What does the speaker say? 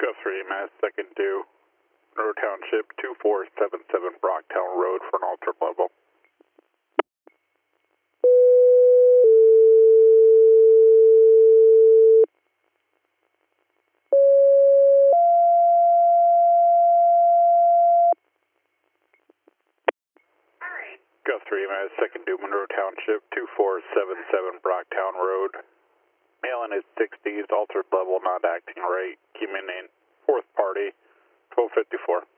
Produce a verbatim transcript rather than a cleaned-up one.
Go three, Mass second two, Monroe Township, two four seven seven Brocktown Road for an altered level. Go three, Mass second two, Monroe Township, two four seven seven Brocktown Road. Male in his sixties, altered level, not acting right. Coming in fourth party, twelve fifty-four.